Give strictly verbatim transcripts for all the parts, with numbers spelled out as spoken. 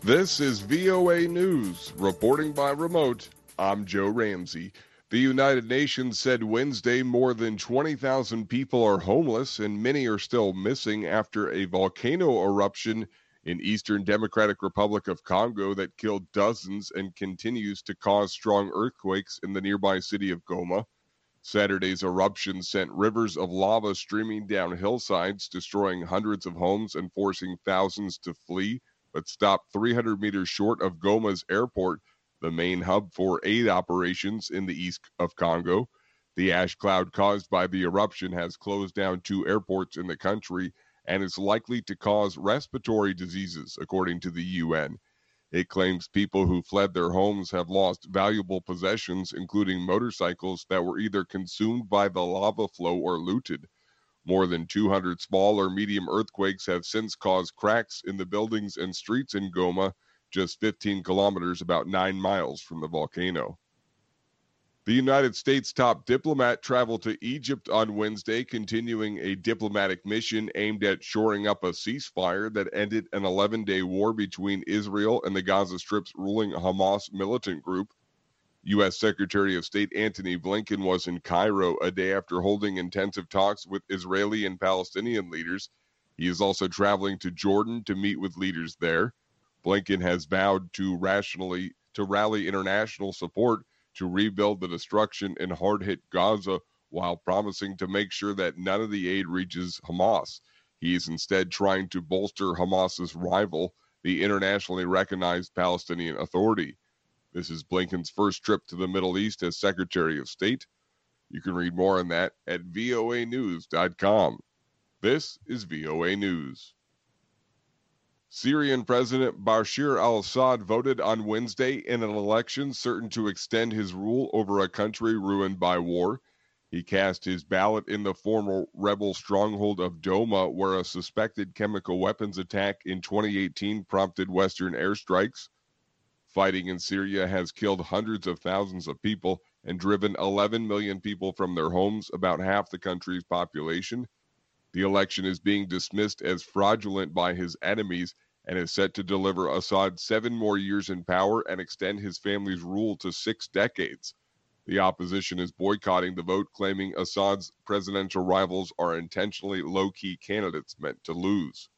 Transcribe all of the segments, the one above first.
This is V O A News. Reporting by remote, I'm Joe Ramsey. The United Nations said Wednesday more than twenty thousand people are homeless and many are still missing after a volcano eruption in Eastern Democratic Republic of Congo that killed dozens and continues to cause strong earthquakes in the nearby city of Goma. Saturday's eruption sent rivers of lava streaming down hillsides, destroying hundreds of homes and forcing thousands to flee, but stopped three hundred meters short of Goma's airport, the main hub for aid operations in the east of Congo. The ash cloud caused by the eruption has closed down two airports in the country and is likely to cause respiratory diseases, according to the U N. It claims people who fled their homes have lost valuable possessions, including motorcycles that were either consumed by the lava flow or looted. More than two hundred small or medium earthquakes have since caused cracks in the buildings and streets in Goma, just fifteen kilometers, about nine miles from the volcano. The United States top diplomat traveled to Egypt on Wednesday, continuing a diplomatic mission aimed at shoring up a ceasefire that ended an eleven-day war between Israel and the Gaza Strip's ruling Hamas militant group. U S Secretary of State Antony Blinken was in Cairo a day after holding intensive talks with Israeli and Palestinian leaders. He is also traveling to Jordan to meet with leaders there. Blinken has vowed to rationally to rally international support to rebuild the destruction in hard-hit Gaza while promising to make sure that none of the aid reaches Hamas. He is instead trying to bolster Hamas's rival, the internationally recognized Palestinian Authority. This is Blinken's first trip to the Middle East as Secretary of State. You can read more on that at V O A news dot com. This is V O A News. Syrian President Bashar al-Assad voted on Wednesday in an election certain to extend his rule over a country ruined by war. He cast his ballot in the former rebel stronghold of Douma, where a suspected chemical weapons attack in twenty eighteen prompted Western airstrikes. Fighting in Syria has killed hundreds of thousands of people and driven eleven million people from their homes, about half the country's population. The election is being dismissed as fraudulent by his enemies and is set to deliver Assad seven more years in power and extend his family's rule to six decades. The opposition is boycotting the vote, claiming Assad's presidential rivals are intentionally low-key candidates meant to lose.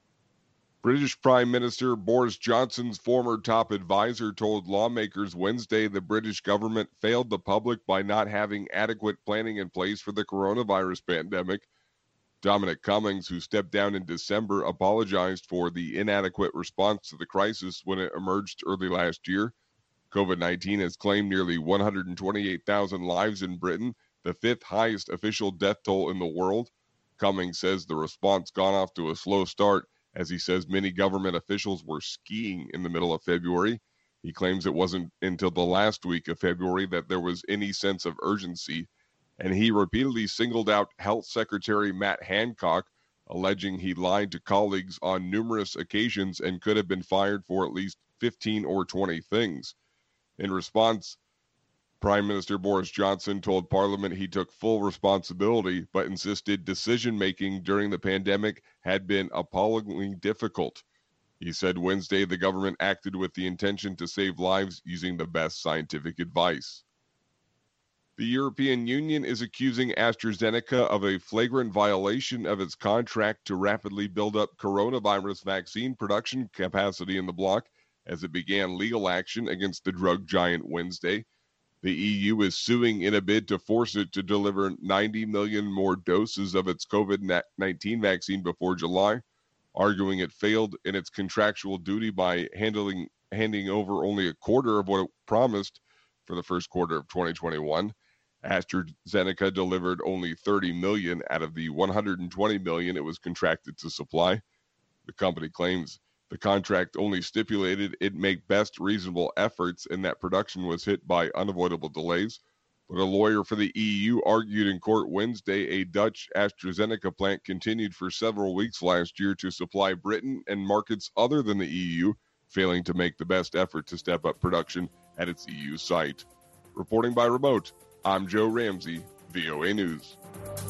British Prime Minister Boris Johnson's former top advisor told lawmakers Wednesday the British government failed the public by not having adequate planning in place for the coronavirus pandemic. Dominic Cummings, who stepped down in December, apologized for the inadequate response to the crisis when it emerged early last year. COVID nineteen has claimed nearly one hundred twenty-eight thousand lives in Britain, the fifth highest official death toll in the world. Cummings says the response got off to a slow start, as he says many government officials were skiing in the middle of February. He claims it wasn't until the last week of February that there was any sense of urgency. And he repeatedly singled out Health Secretary Matt Hancock, alleging he lied to colleagues on numerous occasions and could have been fired for at least fifteen or twenty things. In response, Prime Minister Boris Johnson told Parliament he took full responsibility, but insisted decision-making during the pandemic had been appallingly difficult. He said Wednesday the government acted with the intention to save lives using the best scientific advice. The European Union is accusing AstraZeneca of a flagrant violation of its contract to rapidly build up coronavirus vaccine production capacity in the bloc as it began legal action against the drug giant Wednesday. The E U is suing in a bid to force it to deliver ninety million more doses of its COVID nineteen vaccine before July, arguing it failed in its contractual duty by handling, handing over only a quarter of what it promised for the first quarter of twenty twenty-one. AstraZeneca delivered only thirty million out of the one hundred twenty million it was contracted to supply. The company claims the contract only stipulated it make best reasonable efforts and that production was hit by unavoidable delays. But a lawyer for the E U argued in court Wednesday a Dutch AstraZeneca plant continued for several weeks last year to supply Britain and markets other than the E U, failing to make the best effort to step up production at its E U site. Reporting by remote, I'm Joe Ramsey, V O A News.